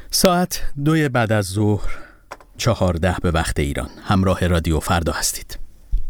ساعت 2 بعد از ظهر 14 به وقت ایران. همراه رادیو فردا هستید.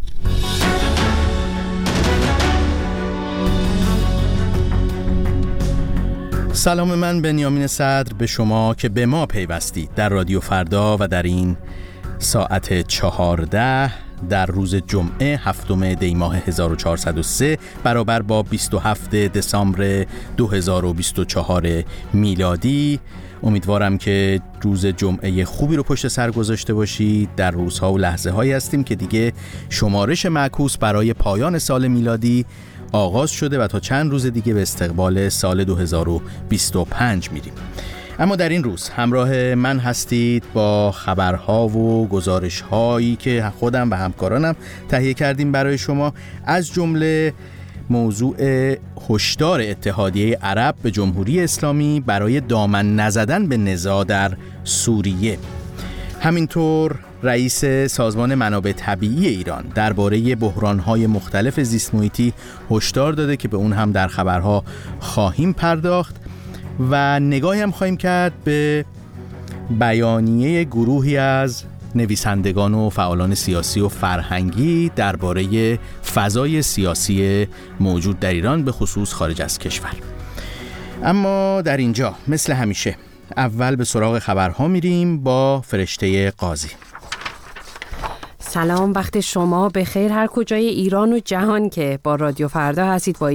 سلام من بنیامین صدر به شما که به ما پیوستید در رادیو فردا و در این ساعت 14 در روز جمعه 7 دی ماه 1403 برابر با 27 دسامبر 2024 میلادی. امیدوارم که روز جمعه خوبی رو پشت سر گذاشته باشید. در روزها و لحظه هایی هستیم که دیگه شمارش معکوس برای پایان سال میلادی آغاز شده و تا چند روز دیگه به استقبال سال 2025 میریم. اما در این روز همراه من هستید با خبرها و گزارش‌هایی که خودم و همکارانم تهیه کردیم برای شما، از جمله موضوع هشدار اتحادیه عرب به جمهوری اسلامی برای دامن نزدن به نزاع در سوریه. همینطور رئیس سازمان منابع طبیعی ایران درباره بحران‌های مختلف زیست محیطی هشدار داده که به اون هم در خبرها خواهیم پرداخت و نگاهی هم خواهیم کرد به بیانیه گروهی از نویسندگان و فعالان سیاسی و فرهنگی درباره فضای سیاسی موجود در ایران به خصوص خارج از کشور. اما در اینجا مثل همیشه اول به سراغ خبرها میریم با فرشته قاضی. سلام، وقت شما بخیر هر کجای ایران و جهان که با رادیو فردا هستید. با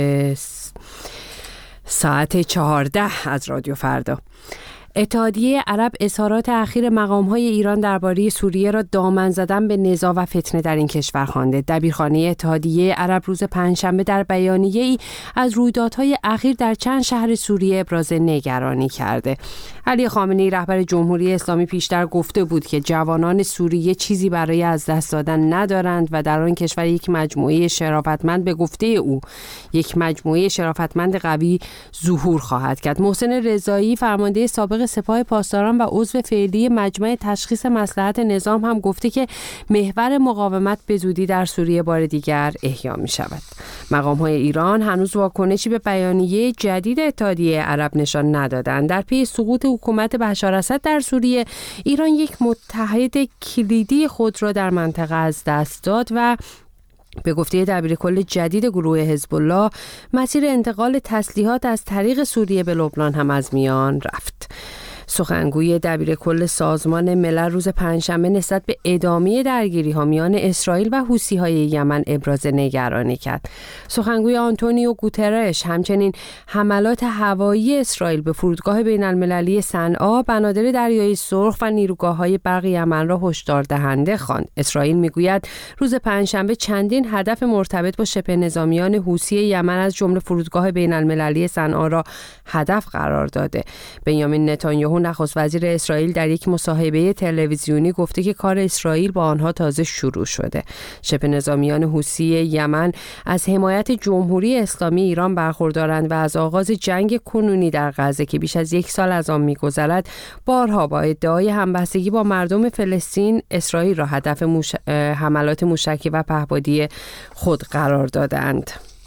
ساعت 14 از رادیو فردا. اتحادیه عرب اظهارات اخیر مقام‌های ایران درباره سوریه را دامن زدن به نزاع و فتنه در این کشور خوانده. دبیرخانه اتحادیه عرب روز پنجشنبه در بیانیه‌ای از رویدادهای اخیر در چند شهر سوریه ابراز نگرانی کرده. علی خامنه‌ای رهبر جمهوری اسلامی پیشتر گفته بود که جوانان سوریه چیزی برای از دست دادن ندارند و در آن کشور یک مجموعه شرافتمند، به گفته او یک مجموعه شرافتمند قوی ظهور خواهد کرد. محسن رضایی فرمانده سابق سپاه پاسداران و عضو فعلی مجمع تشخیص مصلحت نظام هم گفته که محور مقاومت به زودی در سوریه بار دیگر احیا می شود. مقام‌های ایران هنوز واکنشی به بیانیه جدید اتحادیه عرب نشان ندادند. در پی سقوط حکومت بشار اسد در سوریه، ایران یک متحد کلیدی خود را در منطقه از دست داد و به گفته دبیرکل جدید گروه حزب الله مسیر انتقال تسلیحات از طریق سوریه به لبنان هم از میان رفت. سخنگوی دبیرکل سازمان ملل روز پنجشنبه نسبت به ادامه درگیری‌ها میان اسرائیل و حوثی‌های یمن ابراز نگرانی کرد. سخنگوی آنتونیو گوترش همچنین حملات هوایی اسرائیل به فرودگاه بین‌المللی صنعا، بنادر دریای سرخ و نیروگاه‌های برق یمن را هشدار دهنده خواند. اسرائیل میگوید روز پنجشنبه چندین هدف مرتبط با شبه نظامیان حوثی یمن از جمله فرودگاه بین‌المللی صنعا را هدف قرار داده. بنیامین نتانیاهو نخست وزیر اسرائیل در یک مصاحبه تلویزیونی گفته که کار اسرائیل با آنها تازه شروع شده. شبه نظامیان حوثی یمن از حمایت جمهوری اسلامی ایران برخوردارند و از آغاز جنگ کنونی در غزه که بیش از 1 سال از آن می‌گذرد بارها با ادعای همبستگی با مردم فلسطین اسرائیل را هدف حملات موشکی و پهپادی خود قرار دادند.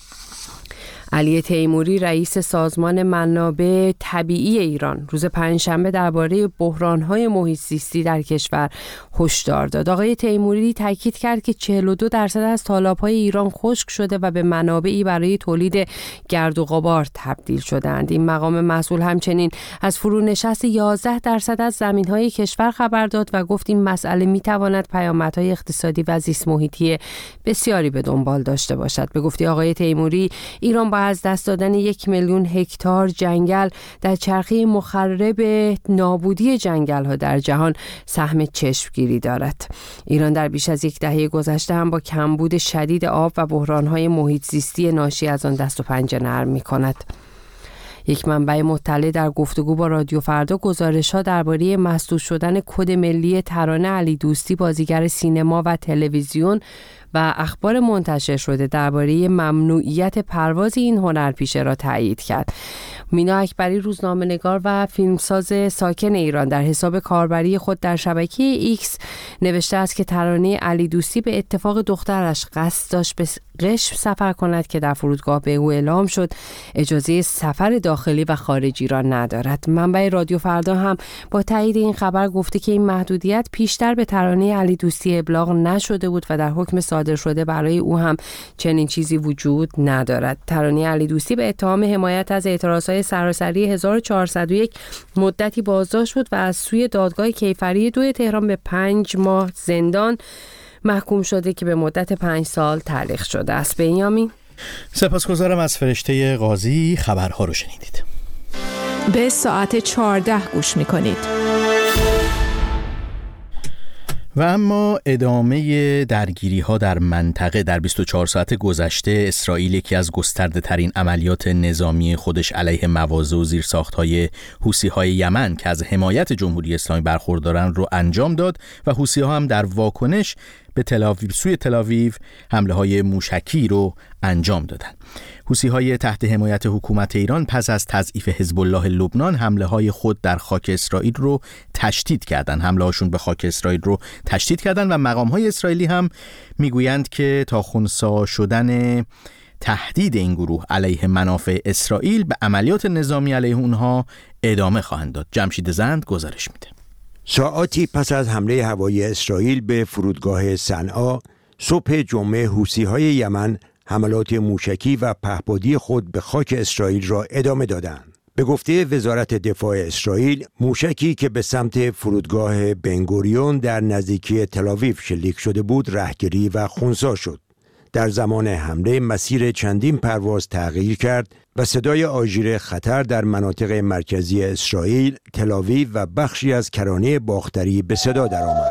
علی تیموری رئیس سازمان منابع طبیعی ایران روز پنجشنبه درباره بحران‌های محیط زیستی در کشور هشدار داد. آقای تیموری تاکید کرد که 42% از تالاب‌های ایران خشک شده و به منابعی برای تولید گرد و غبار تبدیل شدند. این مقام مسئول همچنین از فرونشست 11% از زمین‌های کشور خبر داد و گفت این مسئله می‌تواند پیامدهای اقتصادی و زیست محیطی بسیاری به دنبال داشته باشد. به گفته آقای تیموری، ایران با از دست دادن 1 میلیون هکتار جنگل در چرخه مخرب نابودی جنگل‌ها در جهان سهم چشمگیری دارد. ایران در بیش از 1 دهه گذشته هم با کمبود شدید آب و بحران‌های محیط زیستی ناشی از آن دست و پنجه نرم می‌کند. یک منبع مطلع در گفتگو با رادیو فردا گزارش‌ها درباره مسدود شدن کد ملی ترانه علی دوستی، بازیگر سینما و تلویزیون و اخبار منتشر شده درباره ممنوعیت پرواز این هنرپیشه را تایید کرد. مینا اکبری روزنامه‌نگار و فیلمساز ساکن ایران در حساب کاربری خود در شبکه ایکس نوشته است که ترانه علی دوستی به اتفاق دخترش قصد داشت به قشم سفر کند که در فرودگاه به او اعلام شد اجازه سفر داخلی و خارجی را ندارد. منبع رادیو فردا هم با تایید این خبر گفته که این محدودیت پیشتر به ترانه علی دوستی ابلاغ نشده بود و در حکم صادر شده برای او هم چنین چیزی وجود ندارد. ترانه علی دوستی به اتهام حمایت از اعتراضهای سراسری 1401 مدتی بازداشت بود و از سوی دادگاه کیفری 2 تهران به 5 ماه زندان محکوم شده که به مدت 5 سال تعلیق شده است. بنیامین، سپاسگزارم از فرشته قاضی. خبرها رو شنیدید. به ساعت 14 گوش می‌کنید. و اما ادامه درگیری ها در منطقه. در 24 ساعت گذشته اسرائیل یکی از گسترده ترین عملیات نظامی خودش علیه مواضع و زیرساخت های حوثی های یمن که از حمایت جمهوری اسلامی برخوردارن رو انجام داد و حوثی ها هم در واکنش به سوی تل‌آویو حمله های موشکی رو انجام دادن. حوثی‌های تحت حمایت حکومت ایران پس از تضعیف حزب الله لبنان حمله های خود در خاک اسرائیل رو تشدید کردن. حمله هاشون به خاک اسرائیل رو تشدید کردن و مقام‌های اسرائیلی هم میگویند که تا خنثی شدن تهدید این گروه علیه منافع اسرائیل به عملیات نظامی علیه اونها ادامه خواهند داد. جمشید زند گزارش میده. ساعاتی پس از حمله هوایی اسرائیل به فرودگاه صنعا، صبح جمعه حوثی‌های یمن حملات موشکی و پهپادی خود به خاک اسرائیل را ادامه دادند. به گفته وزارت دفاع اسرائیل، موشکی که به سمت فرودگاه بنگوریون در نزدیکی تل‌آویو شلیک شده بود، رهگیری و خنثی شد. در زمان حمله مسیر چندین پرواز تغییر کرد و صدای آژیر خطر در مناطق مرکزی اسرائیل، تل‌آویو و بخشی از کرانه باختری به صدا درآمد.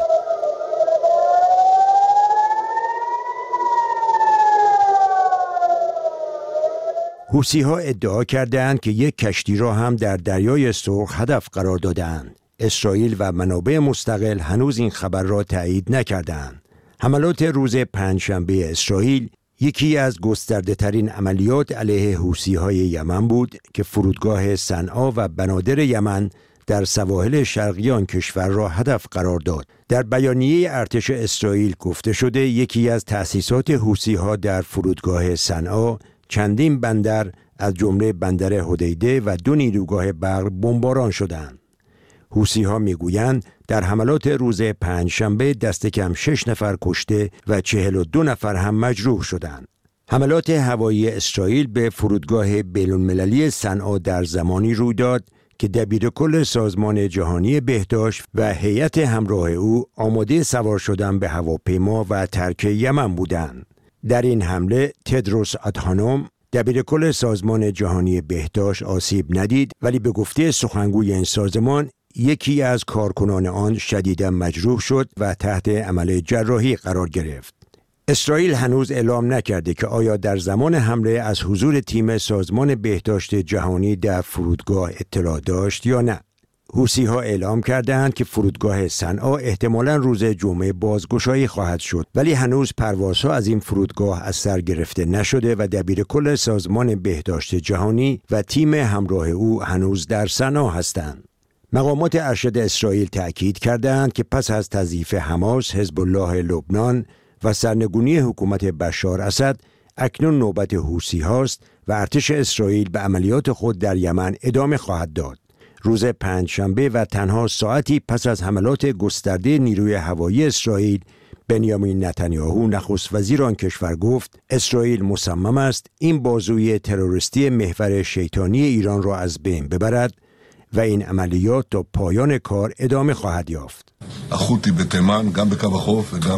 حوثی‌ها ادعا کردند که یک کشتی را هم در دریای سرخ هدف قرار دادند. اسرائیل و منابع مستقل هنوز این خبر را تایید نکردند. حملات روز پنجشنبه اسرائیل یکی از گسترده ترین عملیات علیه حوثی‌های یمن بود که فرودگاه صنعا و بنادر یمن در سواحل شرقی آن کشور را هدف قرار داد. در بیانیه ارتش اسرائیل گفته شده یکی از تأسیسات حوثی‌ها در فرودگاه صنعا چندین بندر از جمله بندر حدیده و 2 نیروگاه برق بمباران شدند. حوثی‌ها میگویند در حملات روز پنجشنبه دست کم 6 نفر کشته و 42 نفر هم مجروح شدند. حملات هوایی اسرائیل به فرودگاه بین‌المللی صنعا در زمانی روی داد که دبیرکل سازمان جهانی بهداشت و هیئت همراه او آماده سوار شدن به هواپیما و ترک یمن بودند. در این حمله تدروس ادهانوم دبیرکل سازمان جهانی بهداشت آسیب ندید، ولی به گفته سخنگوی این سازمان یکی از کارکنان آن شدیداً مجروح شد و تحت عمل جراحی قرار گرفت. اسرائیل هنوز اعلام نکرده که آیا در زمان حمله از حضور تیم سازمان بهداشت جهانی در فرودگاه اطلاع داشت یا نه. حوثی‌ها اعلام کردند که فرودگاه صنعا احتمالاً روز جمعه بازگشایی خواهد شد، ولی هنوز پروازها از این فرودگاه از سر گرفته نشده و دبیرکل سازمان بهداشت جهانی و تیم همراه او هنوز در صنعا هستند. مقامات ارشد اسرائیل تأکید کردند که پس از تضعیف حماس، حزب الله لبنان و سرنگونی حکومت بشار اسد، اکنون نوبت حوثی‌هاست و ارتش اسرائیل به عملیات خود در یمن ادامه خواهد داد. روز پنجشنبه و تنها ساعتی پس از حملات گسترده نیروی هوایی اسرائیل، بنیامین نتانیاهو نخست وزیر آن کشور گفت اسرائیل مصمم است این بازوی تروریستی محور شیطانی ایران را از بین ببرد و این عملیات تا پایان کار ادامه خواهد یافت. החות'י בתימן, גם בקו החוף וגם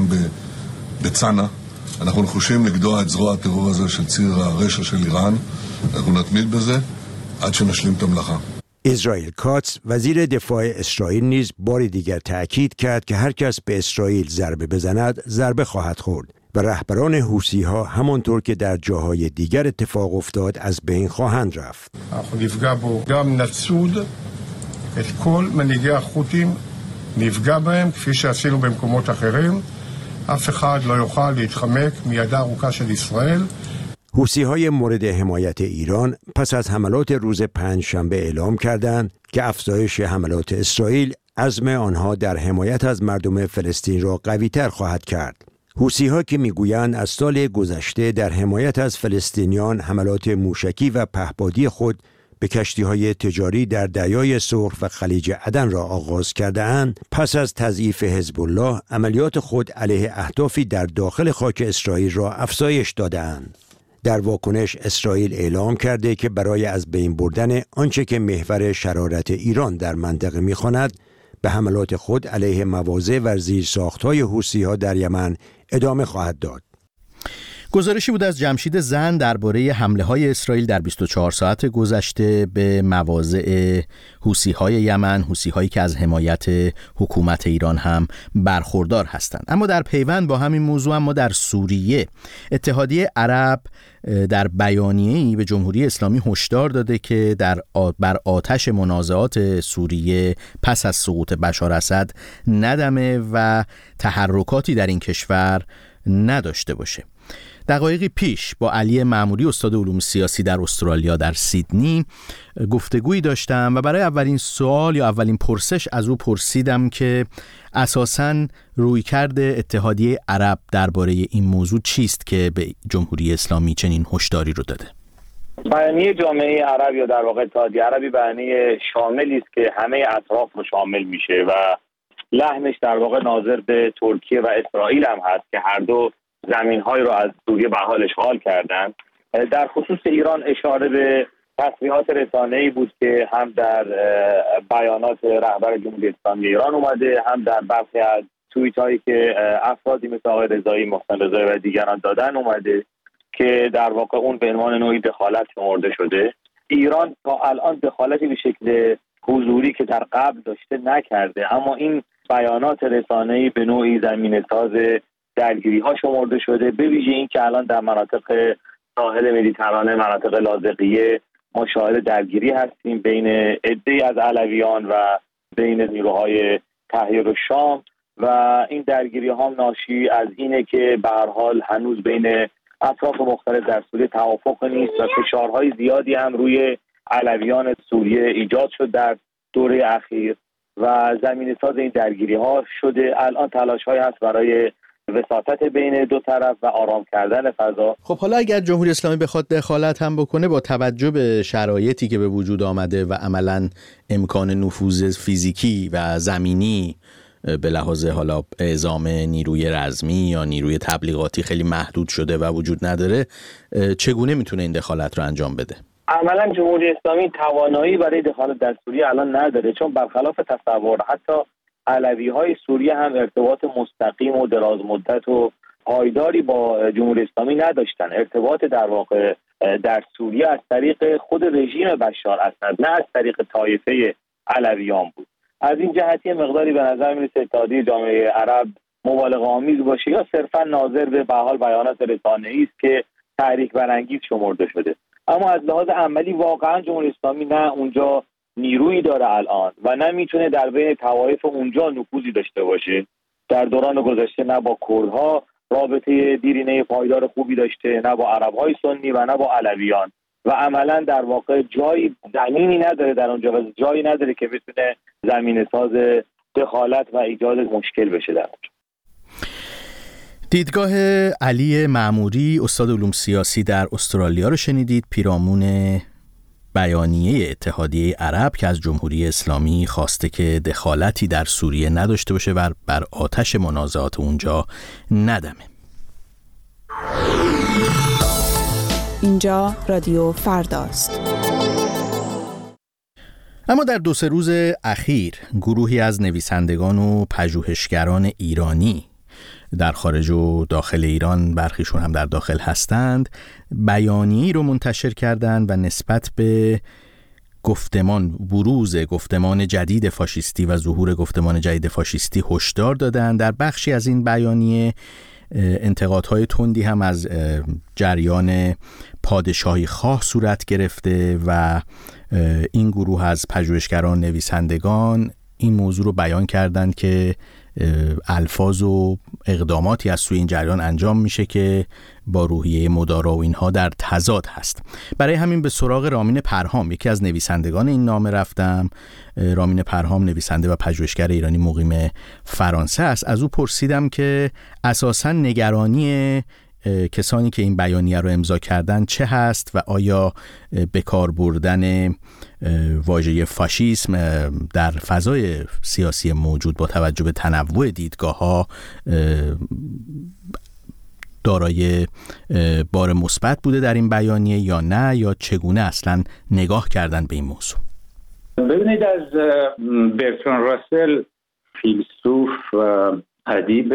בצנע. אנחנו נחושים לגדוע את זרוע הטרור הזה של ציר הרשע של איראן. אנחנו נתמיד בזה עד שנשלים את המלאכה. اسرائیل کاتس وزیر دفاع اسرائیل نیز بار دیگر تأکید کرد که هر کس به اسرائیل ضربه بزند ضربه خواهد خورد و رهبران حوثی‌ها همانطور که در جاهای دیگر اتفاق افتاد از بین خواهند رفت. אנחנו נפגע בו גם נצוד את כל מנהיגי החות'ים, נפגע בהם כפי שעשינו במקומות אחרים אף אחד לא יוכל להתחמק מידה ארוכה של ישראל. حوثی‌های مورد حمایت ایران پس از حملات روز پنجشنبه اعلام کردند که افزایش حملات اسرائیل عزم آنها در حمایت از مردم فلسطین را قوی‌تر خواهد کرد. حوثی‌ها که میگویند از سال گذشته در حمایت از فلسطینیان حملات موشکی و پهپادی خود به کشتی‌های تجاری در دریای سرخ و خلیج عدن را آغاز کرده‌اند، پس از تضعیف حزب الله عملیات خود علیه اهدافی در داخل خاک اسرائیل را افزایش داده‌اند. در واکنش اسرائیل اعلام کرده که برای از بین بردن آنچه که محور شرارت ایران در منطقه می‌خواند، به حملات خود علیه مواضع و زیرساخت‌های حوثی‌ها در یمن ادامه خواهد داد. گزارشی بود از جمشید زن درباره حمله‌های اسرائیل در 24 ساعت گذشته به مواضع حوثی‌های یمن، حوثی‌هایی که از حمایت حکومت ایران هم برخوردار هستند. اما در پیوند با همین موضوع ما در سوریه، اتحادیه عرب در بیانیه‌ای به جمهوری اسلامی هشدار داده که بر آتش منازعات سوریه پس از سقوط بشار اسد ندمه و تحرکاتی در این کشور نداشته باشه. دقایقی پیش با علی معموری استاد علوم سیاسی در استرالیا در سیدنی گفتگویی داشتم و برای اولین سوال یا اولین پرسش از او پرسیدم که اساساً رویکرد اتحادیه عرب درباره این موضوع چیست که به جمهوری اسلامی چنین هشداری رو داده؟ بیانیه جامعه عرب یا در واقع اتحادیه عربی بیانیه شاملی است که همه اطراف رو شامل میشه و لحنش در واقع ناظر به ترکیه و اسرائیل هم هست که هر دو زمین‌های رو از سوریه به حال اشغال کردند. در خصوص ایران اشاره به تصریحات رسانه‌ای بود که هم در بیانات رهبر جمهوری اسلامی ایران اومده، هم در برخی از توییت‌هایی که افرادی مثل آقای رضایی، محسن رضایی و دیگران دادن اومده که در واقع اون به عنوان نوعی دخالت شمرده شده. ایران تا الان دخالتی به شکل حضوری که در قبل داشته نکرده، اما این بیانات رسانه‌ای به نوعی زمینه‌ساز درگیری‌ها شمرده شده، به ویژه این که الان در مناطق ساحل مدیترانه، مناطق لاذقیه ما شاهد درگیری هستیم بین عده‌ای از علویان و بین نیروهای تحریر الشام و این درگیری‌ها ناشی از اینه که به هر حال هنوز بین اطراف مختلف در سوریه توافق نیست و فشارهای زیادی هم روی علویان سوریه ایجاد شد در دوره اخیر و زمینه‌ساز این درگیری‌ها شده. الان تلاش‌هایی هست برای وساطت بین دو طرف و آرام کردن فضا. خب حالا اگر جمهوری اسلامی بخواد دخالت هم بکنه با توجه به شرایطی که به وجود آمده و عملاً امکان نفوذ فیزیکی و زمینی به لحاظ حالا اعزام نیروی رزمی یا نیروی تبلیغاتی خیلی محدود شده و وجود نداره، چگونه میتونه این دخالت رو انجام بده؟ عملاً جمهوری اسلامی توانایی برای دخالت در سوریه الان نداره، چون برخلاف تصور حتی علوی‌های سوریه هم ارتباط مستقیم و دراز مدت و پایداری با جمهوری اسلامی نداشتن. ارتباط در واقع در سوریه از طریق خود رژیم بشار اسد، نه از طریق طایفه علویان بود. از این جهتی مقداری به نظر میرسه اتحادیه جامعه عرب مبالغه آمیز باشه یا صرفا ناظر به حال بیانات رسانه‌ای است که تحریک برانگیز شمرده شده. اما از لحاظ عملی واقعا جمهوری اسلامی نه اونجا نیرویی داره الان و نه میتونه در بین طوایف اونجا نفوذی داشته باشه. در دوران گذشته نه با کردها رابطه دیرینه پایدار خوبی داشته، نه با عربهای سنی و نه با علویان و عملا در واقع جایی زمینی نداره در اونجا و جایی نداره که بتونه زمینه ساز دخالت و ایجاد مشکل بشه در اونجا. دیدگاه علی معموری استاد علوم سیاسی در استرالیا رو شنیدید، پیرامون بیانیه اتحادیه عرب که از جمهوری اسلامی خواسته که دخالتی در سوریه نداشته باشه و بر آتش منازعات اونجا ندمه. اینجا رادیو فرداست. اما در 2-3 روز اخیر گروهی از نویسندگان و پژوهشگران ایرانی در خارج و داخل ایران، برخیشون هم در داخل هستند، بیانیه‌ای رو منتشر کردند و نسبت به بروز گفتمان جدید فاشیستی و ظهور گفتمان جدید فاشیستی هشدار دادند. در بخشی از این بیانیه انتقادهای تندی هم از جریان پادشاهی خواه صورت گرفته و این گروه از پژوهشگران نویسندگان این موضوع رو بیان کردند که الفاظ و اقداماتی از سوی این جریان انجام میشه که با روحیه مدارا و اینها در تضاد هست. برای همین به سراغ رامین پرهام، یکی از نویسندگان این نامه رفتم. رامین پرهام نویسنده و پژوهشگر ایرانی مقیم فرانسه است. از او پرسیدم که اساساً نگرانی کسانی که این بیانیه رو امضا کردن چه هست و آیا به کار بردن واژه فاشیسم در فضای سیاسی موجود با توجه به تنوع دیدگاه‌ها دارای بار مثبت بوده در این بیانیه یا نه، یا چگونه اصلا نگاه کردن به این موضوع؟ ببینید، از برتراند راسل، فیلسوف و ادیب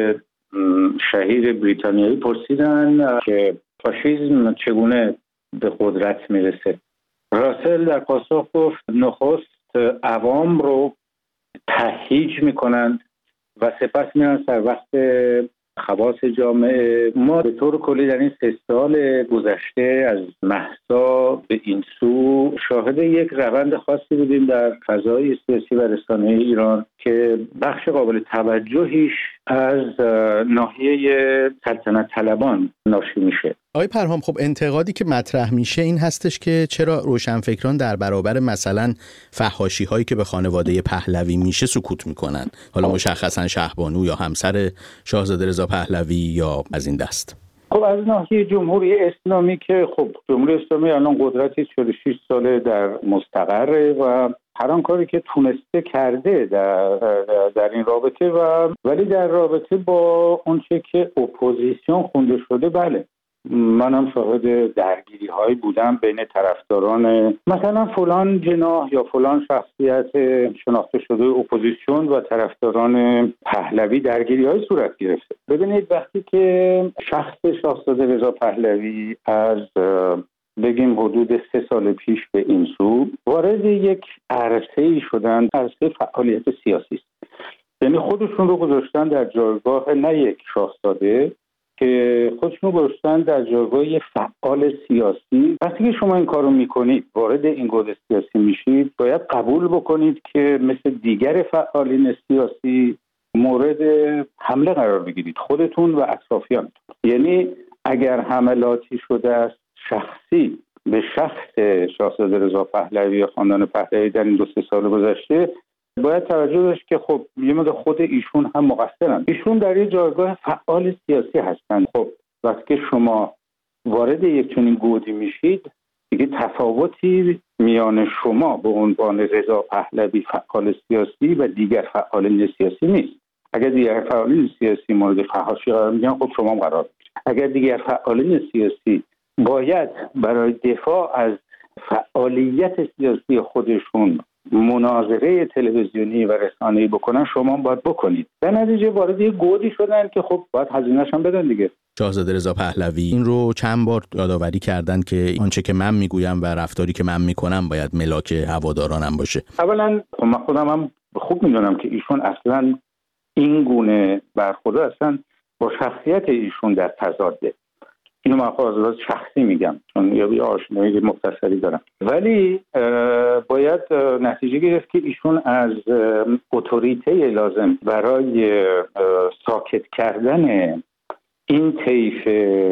شهیر بریتانیایی پرسیدن که فاشیسم چگونه به قدرت میرسه. راسل در پاسخ گفت نخست عوام رو تهییج میکنند و سپس میرن سر وقت خواص جامعه. ما به طور کلی در این 3 سال گذشته از مهسا به این سو شاهد یک روند خاصی بودیم در فضای سیاسی و رسانه‌ای ایران که بخش قابل توجهیش از ناحیه سلطنت طلبان ناشی میشه. آقای پرهام، خب انتقادی که مطرح میشه این هستش که چرا روشنفکران در برابر مثلا فحاشی هایی که به خانواده پهلوی میشه سکوت میکنن، حالا مشخصا شهبانو یا همسر شاهزاده رضا پهلوی یا از این دست؟ خب از ناحیه جمهوری اسلامی که خب جمهوری اسلامی الان قدرتی 46 ساله در مستقره و هر آن کاری که تونسته کرده در این رابطه، ولی در رابطه با اونچه که اپوزیسیون خونده شده، بله منم شاهد درگیری هایی بودم بین طرفداران مثلا فلان جناح یا فلان شخصیت شناخته شده اپوزیسیون و طرفداران پهلوی درگیری های صورت گرفته. ببینید، وقتی که شخص شاهزاده رضا پهلوی از بگیم حدود 3 سال پیش به این سو وارد یک عرصه‌ای شدن، عرصه فعالیت سیاسی است، یعنی خودشون رو گذاشتن در جایگاه نه یک شاهزاده، که خودشون رو گذاشتن در جایگاه یک فعال سیاسی. وقتی که شما این کارو میکنید، وارد این گود سیاسی میشید، باید قبول بکنید که مثل دیگر فعالین سیاسی مورد حمله قرار بگیرید، خودتون و اطرافیانتون. یعنی اگر حملاتی شده است شخصی به شخص شاهزاده رضا پهلوی و خاندان پهلوی در این 2-3 سال گذشته، باید توجه داشت که خب یه مقدار خود ایشون هم مقصرن. ایشون در یه جایگاه فعال سیاسی هستن. خب وقتی که شما وارد یک چنین گودی میشید، دیگه تفاوتی میان شما به عنوان رضا پهلوی فعال سیاسی و دیگر فعالین سیاسی نیست. اگر دیگر فعالین سیاسی مورد فحاشی قرار میگیرن، خب شما هم قرار میگیرید. اگر دیگر فعالین سیاسی باید برای دفاع از فعالیت سیاسی خودشون مناظره تلویزیونی و رسانه‌ای بکنن، شما باید بکنید. در نتیجه وارد یه گودی شدن که خب باید هزینه‌اش هم بدن دیگه. شاهزاده رضا پهلوی این رو چند بار یادآوری کردن که آنچه که من میگویم و رفتاری که من میکنم باید ملاک هوادارانم باشه. اولا من خودم هم خوب میدونم که ایشون اصلا این گونه برخورد اصلا با شخصیت ایشون در تضاده. اینو من از شخصی میگم، چون یه آشنایی مختصری دارم، ولی باید نتیجه گرفت که ایشون از اتوریته لازم برای ساکت کردن این طیف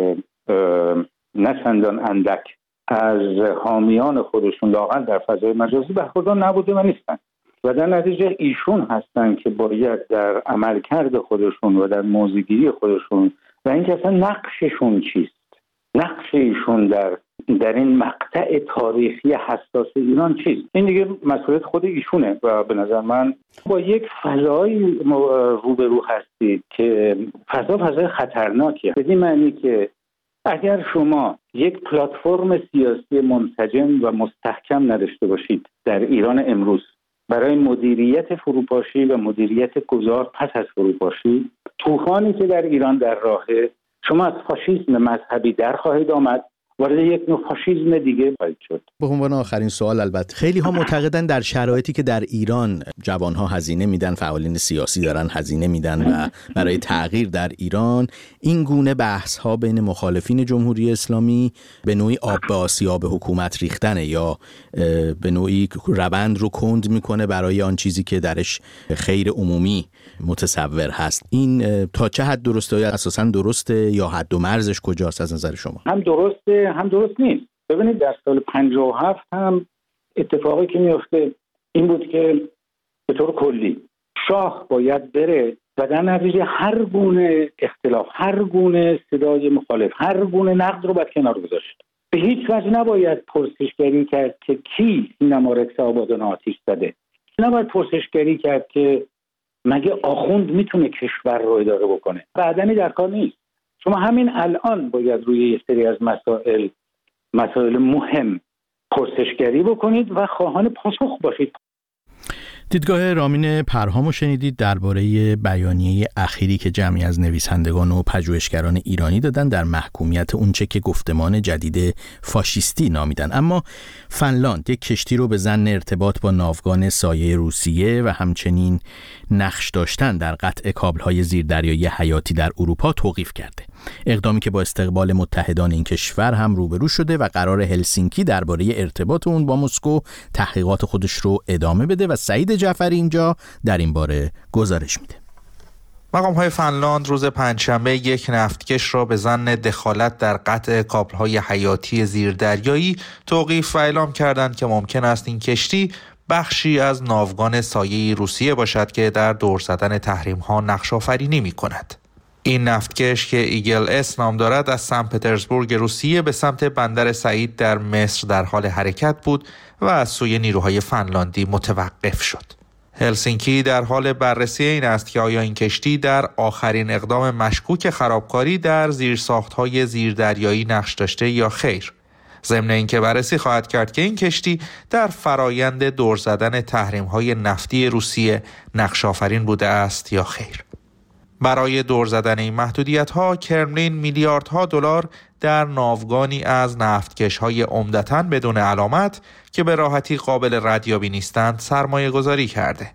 نه چندان اندک از حامیان خودشون لااقل در فضای مجازی برخوردار نبوده و نیستن، و در نتیجه ایشون هستن که باید در عملکرد خودشون و در موضع‌گیری خودشون و اینکه اصلا نقششون چیست، نقش ایشون در این مقطع تاریخی حساس ایران چیست، این دیگه مسئولیت خود ایشونه. و به نظر من با یک فضایی روبرو هستید که فضای خطرناکیه، به این معنی که اگر شما یک پلتفرم سیاسی منسجم و مستحکم نداشته باشید در ایران امروز برای مدیریت فروپاشی و مدیریت گذار پس از فروپاشی، طوفانی که در ایران در راهه، شما از فاشیسم مذهبی در خواهید آمد، وارد یک نوع فاشیسم دیگه خواهید شد. به عنوان آخرین سوال، البته خیلی ها معتقدن در شرایطی که در ایران جوانها هزینه میدن، فعالین سیاسی دارن هزینه میدن و برای تغییر در ایران، این گونه بحث ها بین مخالفین جمهوری اسلامی به نوعی آب به آسیاب حکومت ریختنه یا به نوعی روند رو کند میکنه برای آن چیزی که درش خیر عمومی متصور هست. این تا چه حد درسته یا اساساً درسته یا حد و مرزش کجاست از نظر شما؟ هم درسته هم درست نیست. ببینید در سال 57 هم اتفاقی که میفته این بود که به طور کلی شاه باید بره و در نتیجه هر گونه اختلاف، هر گونه صدای مخالف، هر گونه نقد رو باید کنار گذاشت. به هیچ وجه نباید پرسشگری کرد که کی سینما رکس آبادان آتیش زده. نباید پرسشگری کرد که مگه آخوند میتونه کشور رو اداره بکنه. بعدنی در کار نیست. شما همین الان باید روی یه سری از مسائل مهم پرسشگری بکنید و خواهان پاسخ باشید. دیدگاه رامین پرهامو شنیدید درباره بیانیه اخیری که جمعی از نویسندگان و پژوهشگران ایرانی دادن در محکومیت اونچه که گفتمان جدید فاشیستی نامیدن. اما فنلاند یک کشتی رو به ظن ارتباط با ناوگان سایه روسیه و همچنین نقش داشتن در قطع کابل‌های زیردریایی حیاتی در اروپا توقیف کرده. اقدامی که با استقبال متحدان این کشور هم روبرو شده و قرار هلسینکی درباره ارتباط اون با مسکو تحقیقات خودش رو ادامه بده و سعید جعفری اینجا در این باره گزارش میده. مقام‌های فنلاند روز پنجشنبه یک نفتکش را به ظن دخالت در قطع کابل‌های حیاتی زیردریایی توقیف و اعلام کردند که ممکن است این کشتی بخشی از ناوگان سایه روسیه باشد که در دور زدن تحریم‌ها نقش آفرینی می‌کند. این نفتکش که ایگل اس نام دارد از سن پترزبورگ روسیه به سمت بندر سعید در مصر در حال حرکت بود و از سوی نیروهای فنلاندی متوقف شد. هلسینکی در حال بررسی این است که آیا این کشتی در آخرین اقدام مشکوک خرابکاری در زیرساخت‌های زیردریایی نقش داشته یا خیر. ضمن اینکه بررسی خواهد کرد که این کشتی در فرایند دور زدن تحریم‌های نفتی روسیه نقش آفرین بوده است یا خیر. برای دور زدن این محدودیت‌ها کرملین میلیاردها دلار در ناوگانی از نفتکش‌های عمدتاً بدون علامت که به راحتی قابل ردیابی نیستند سرمایه گذاری کرده.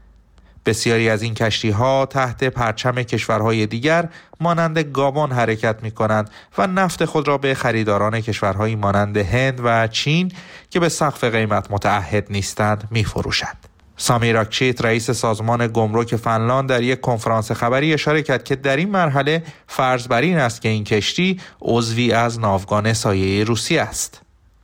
بسیاری از این کشتی‌ها تحت پرچم کشورهای دیگر مانند گابون حرکت می‌کنند و نفت خود را به خریداران کشورهایی مانند هند و چین که به سقف قیمت متعهد نیستند می‌فروشند. سامی راکچیت رئیس سازمان گمرک فنلاند در یک کنفرانس خبری اشاره کرد که در این مرحله فرض بر این است که این کشتی عضوی از ناوگان سایه روسیه است.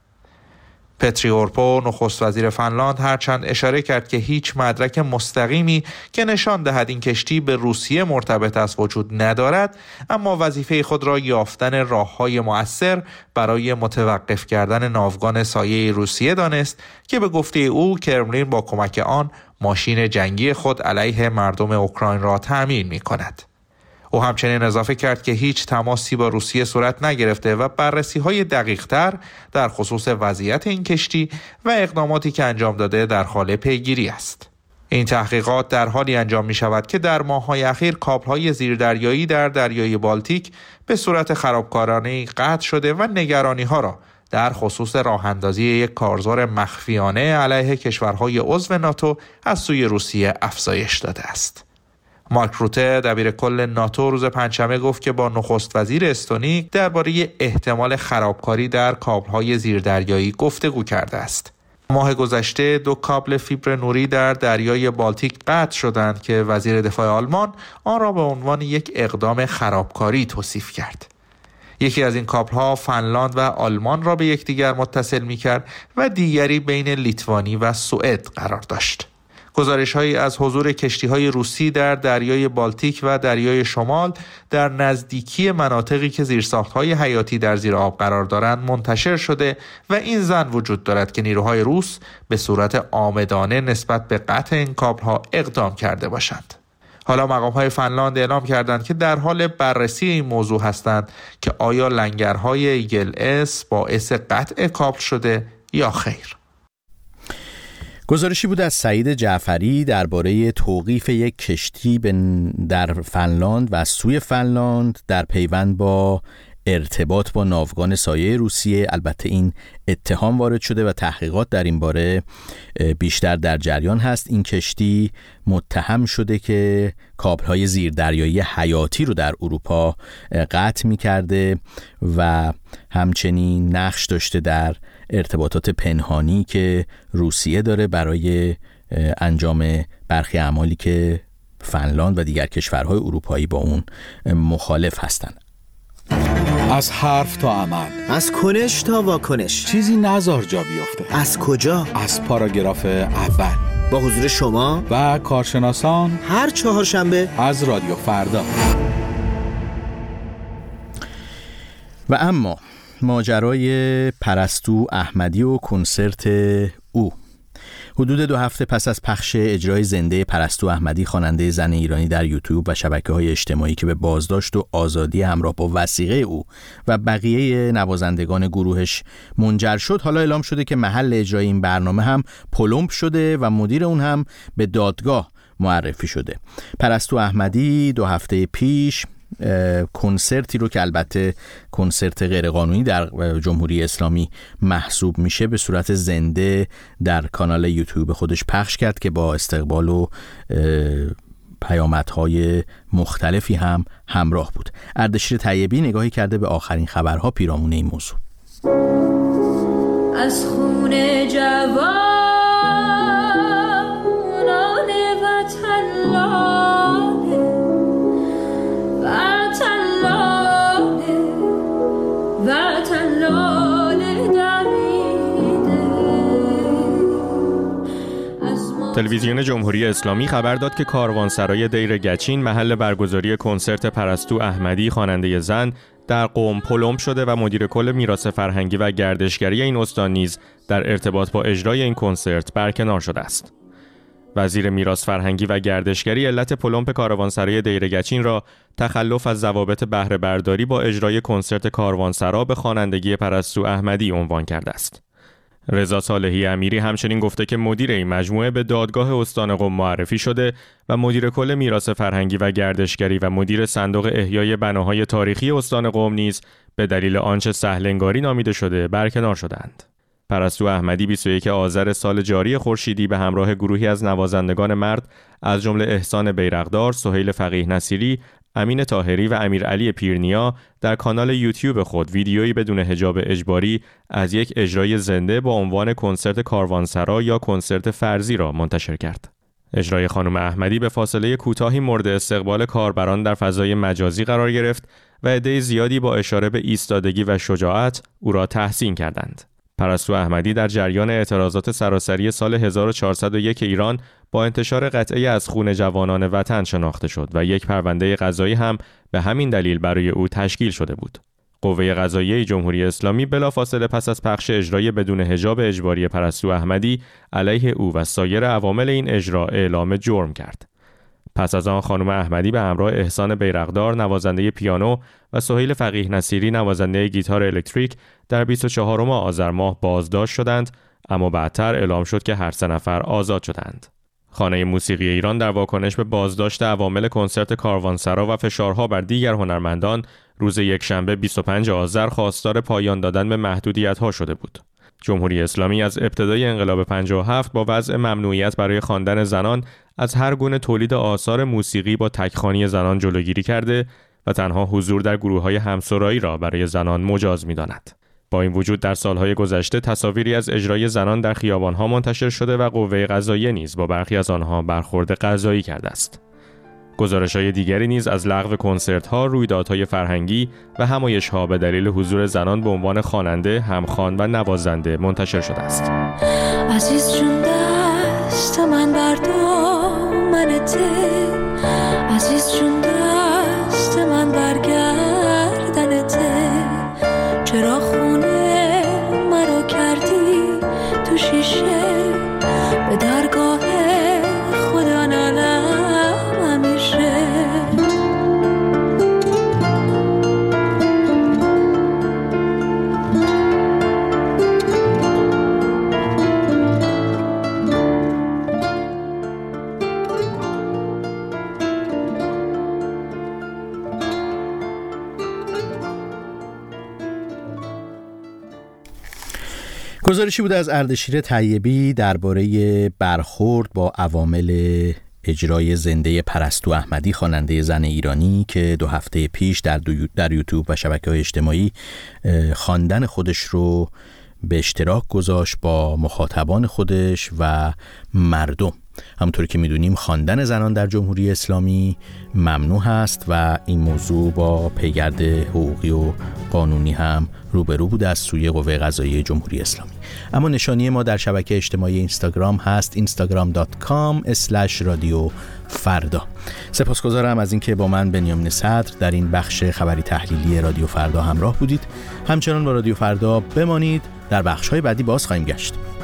پتری اورپو نخست وزیر فنلاند هرچند اشاره کرد که هیچ مدرک مستقیمی که نشان دهد این کشتی به روسیه مرتبط است وجود ندارد، اما وظیفه خود را یافتن راه‌های مؤثر برای متوقف کردن ناوگان سایه روسیه دانست که به گفته او کرملین با کمک آن ماشین جنگی خود علیه مردم اوکراین را تأمین می‌کند. او همچنین اضافه کرد که هیچ تماسی با روسیه صورت نگرفته و بررسی‌های دقیق‌تر در خصوص وضعیت این کشتی و اقداماتی که انجام داده در حال پیگیری است. این تحقیقات در حالی انجام می‌شود که در ماه‌های اخیر کابل‌های زیردریایی در دریای بالتیک به صورت خرابکارانه قطع شده و نگرانی‌ها را در خصوص راه‌اندازی یک کارزار مخفیانه علیه کشورهای عضو ناتو از سوی روسیه افزایش داده است. مارک روته دبیر کل ناتو روز پنجشنبه گفت که با نخست وزیر استونی درباره احتمال خرابکاری در کابل‌های زیردریایی گفتگو کرده است. ماه گذشته 2 کابل فیبر نوری در دریای بالتیک قطع شدند که وزیر دفاع آلمان آن را به عنوان یک اقدام خرابکاری توصیف کرد. یکی از این کابل‌ها فنلاند و آلمان را به یکدیگر متصل می‌کرد و دیگری بین لیتوانی و سوئد قرار داشت. گزارش‌هایی از حضور کشتی‌های روسی در دریای بالتیک و دریای شمال در نزدیکی مناطقی که زیرساخت‌های حیاتی در زیر آب قرار دارند منتشر شده و این ظن وجود دارد که نیروهای روس به صورت عامدانه نسبت به قطع این کابل‌ها اقدام کرده باشند. حالا مقام‌های فنلاند اعلام کردند که در حال بررسی این موضوع هستند که آیا لنگرهای ایگل اس باعث قطع کابل شده یا خیر. گزارشی بود از سعید جعفری درباره توقیف یک کشتی در فنلاند و از سوی فنلاند در پیوند با ارتباط با ناوگان سایه روسیه. البته این اتهام وارد شده و تحقیقات در این باره بیشتر در جریان هست. این کشتی متهم شده که کابل‌های زیردریایی حیاتی رو در اروپا قطع می‌کرده و همچنین نقش داشته در ارتباطات پنهانی که روسیه داره برای انجام برخی اعمالی که فنلاند و دیگر کشورهای اروپایی با اون مخالف هستند. از حرف تا عمل، از کنش تا واکنش، چیزی نذار جا بیفته. از کجا؟ از پاراگراف اول، با حضور شما و کارشناسان، هر چهارشنبه از رادیو فردا. و اما ماجرای پرستو احمدی و کنسرت او. حدود 2 هفته پس از پخش اجرای زنده پرستو احمدی، خواننده زن ایرانی، در یوتیوب و شبکه‌های اجتماعی که به بازداشت و آزادی همراه با وثیقه او و بقیه نوازندگان گروهش منجر شد، حالا اعلام شده که محل اجرای این برنامه هم پلمپ شده و مدیر اون هم به دادگاه معرفی شده. پرستو احمدی 2 هفته پیش کنسرتی رو که البته کنسرت غیرقانونی در جمهوری اسلامی محسوب میشه به صورت زنده در کانال یوتیوب خودش پخش کرد که با استقبال و پیامدهای مختلفی هم همراه بود. اردشیر طیبی نگاهی کرده به آخرین خبرها پیرامون این موضوع. از خون جوانان وطن تلویزیون جمهوری اسلامی خبر داد که کاروانسرای دیر گچین محل برگزاری کنسرت پرستو احمدی خواننده زن در قم پلمپ شده و مدیر کل میراث فرهنگی و گردشگری این استان نیز در ارتباط با اجرای این کنسرت برکنار شده است. وزیر میراث فرهنگی و گردشگری علت پلمپ کاروانسرای دیر گچین را تخلف از ضوابط بهره برداری با اجرای کنسرت کاروانسرا به خوانندگی پرستو احمدی عنوان کرده است. رضا صالحی امیری همچنین گفته که مدیر این مجموعه به دادگاه استان قم معرفی شده و مدیر کل میراث فرهنگی و گردشگری و مدیر صندوق احیای بناهای تاریخی استان قم نیز به دلیل آنچه سهلنگاری نامیده شده برکنار شدند. پرستو احمدی 21 آذر سال جاری خورشیدی به همراه گروهی از نوازندگان مرد از جمله احسان بیرقدار، سهیل فقیه نصیری، امین طاهری و امیرعلی پیرنیا در کانال یوتیوب خود ویدیویی بدون حجاب اجباری از یک اجرای زنده با عنوان کنسرت کاروانسرا یا کنسرت فرضی را منتشر کرد. اجرای خانم احمدی به فاصله کوتاهی مورد استقبال کاربران در فضای مجازی قرار گرفت و عده زیادی با اشاره به ایستادگی و شجاعت او را تحسین کردند. پرستو احمدی در جریان اعتراضات سراسری سال 1401 ایران با انتشار قطعه از خون جوانان وطن شناخته شد و یک پرونده قضایی هم به همین دلیل برای او تشکیل شده بود. قوه قضاییه جمهوری اسلامی بلافاصله پس از پخش اجرای بدون حجاب اجباری پرستو احمدی علیه او و سایر عوامل این اجرا اعلام جرم کرد. پس از آن خانم احمدی به همراه احسان بیرقدار نوازنده پیانو و سهیل فقیه نصیری نوازنده گیتار الکتریک در 24 آذر ماه بازداشت شدند، اما بعدتر اعلام شد که هر 3 نفر آزاد شدند. خانه موسیقی ایران در واکنش به بازداشت عوامل کنسرت کاروانسرا و فشارها بر دیگر هنرمندان روز یکشنبه 25 آذر خواستار پایان دادن به محدودیت‌ها شده بود. جمهوری اسلامی از ابتدای انقلاب 57 با وضع ممنوعیت برای خواندن زنان از هر گونه تولید آثار موسیقی با تک‌خوانی زنان جلوگیری کرده و تنها حضور در گروه‌های همسرایی را برای زنان مجاز می‌داند. با این وجود در سالهای گذشته تصاویری از اجرای زنان در خیابان‌ها منتشر شده و قوه قضاییه نیز با برخی از آنها برخورد قضایی کرده است. گزارش‌های دیگری نیز از لغو کنسرت‌ها، رویدادهای فرهنگی و همایش‌ها به دلیل حضور زنان به عنوان خواننده، همخوان و نوازنده منتشر شده است. عزیز جون دست من بردامنت، عزیز جون دست من برگردنت، چرا خونه مرا کردی تو شیشه، به درگاه خدا نالم همیشه. گزارشی بود از اردشیر طیبی درباره برخورد با عوامل اجرای زنده پرستو احمدی، خواننده زن ایرانی که 2 هفته پیش در یوتیوب و شبکه‌های اجتماعی خواندن خودش رو به اشتراک گذاشت با مخاطبان خودش و مردم. همونطوری که میدونیم خواندن زنان در جمهوری اسلامی ممنوع هست و این موضوع با پیگرد حقوقی و قانونی هم روبرو بوده از سوی قوه قضاییه جمهوری اسلامی. اما نشانی ما در شبکه اجتماعی اینستاگرام هست instagram.com/رادیو فردا. سپاسگزارم از اینکه با من بنیامین صدر در این بخش خبری تحلیلی رادیو فردا همراه بودید. همچنان با رادیو فردا بمانید، در بخش‌های بعدی باز خواهیم گشت.